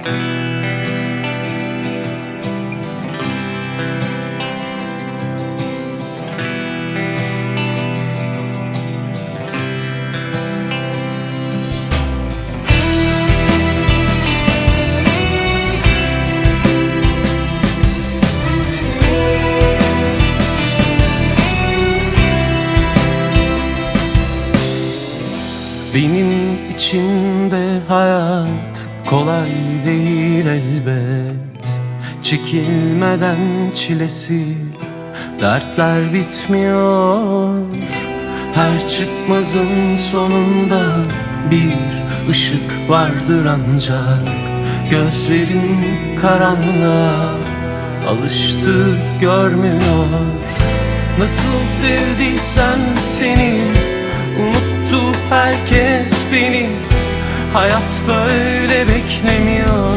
Benim için de hayat kolay değil elbet. Çekilmeden çilesi, dertler bitmiyor. Her çıkmazın sonunda bir ışık vardır ancak. Gözlerim karanlığa alıştı, görmüyor. Nasıl sevdiysem seni, unuttu herkes beni. Hayat böyle beklemiyor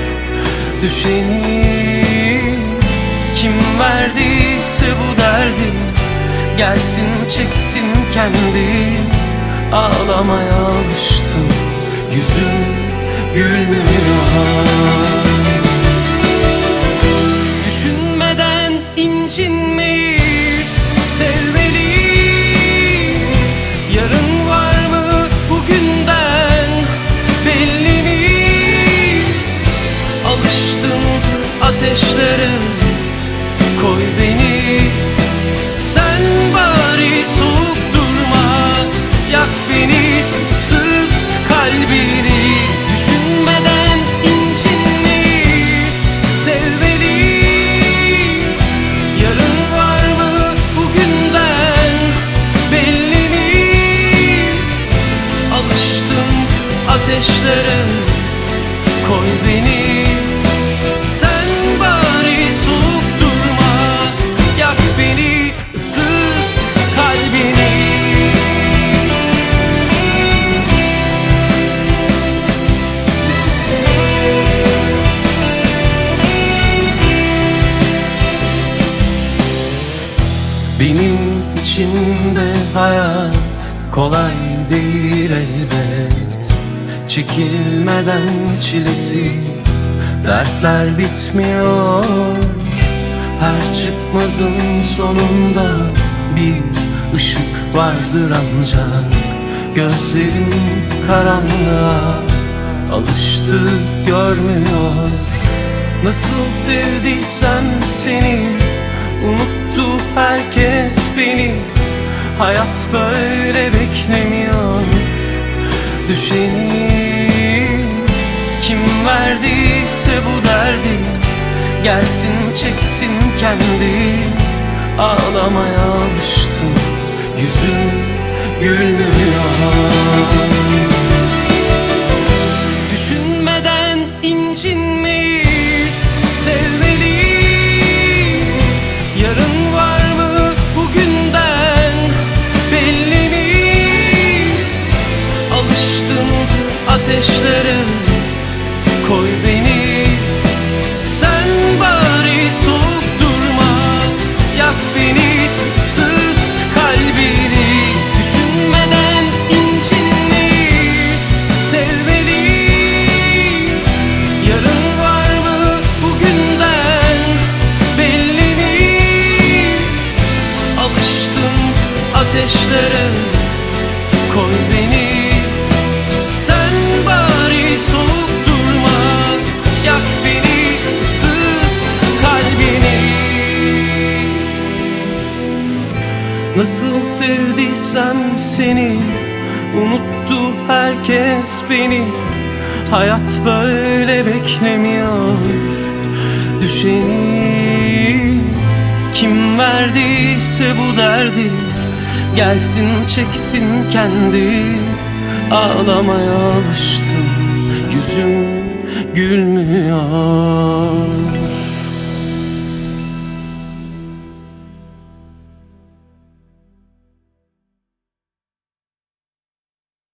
düşeni. Kim verdiyse bu derdi, gelsin çeksin kendi. Ağlamaya alıştım, yüzüm gülmüyor. Düşünmeden incinmeyi sevmeli. Yarın var mı bugünden belli mi? Alıştım ateşlere, koy beni. Sen bari soğuk durma, yak beni, ısıt kalbini. Düşünmeden incinmeyi sevmeli. Yarın var mı bugünden belli mi? Alıştım ateşlere, koy beni. Sen bari soğuk durma, yak beni, ısıt kalbini. Benim için de hayat kolay değil elbet. Çekilmeden çilesi, dertler bitmiyor. Her çıkmazın sonunda bir ışık vardır ancak. Gözlerim karanlığa alıştı, görmüyor. Nasıl sevdiysem seni, unuttu herkes beni. Hayat böyle beklemiyor düşeni. Kim verdiyse bu derdi, gelsin çeksin kendi. Ağlamaya alıştım, yüzüm gülmüyor. Düşünmeden incinmeyi sevmeli. Yarın var mı bugünden belli mi? Alıştım ateşlere, koy beni. Sen bari soğuk durma, yak beni, ısıt kalbini. Düşünmeden incinmeyi sevmeli. Yarın var mı bugünden belli mi? Alıştım ateşlere, koy beni. Sen bari soğuk durma, yak beni, ısıt kalbini. Nasıl sevdiysem seni, unuttu herkes beni. Hayat böyle beklemiyor düşeni. Kim verdiyse bu derdi, gelsin çeksin kendi. Ağlamaya alıştım, yüzüm gülmüyor.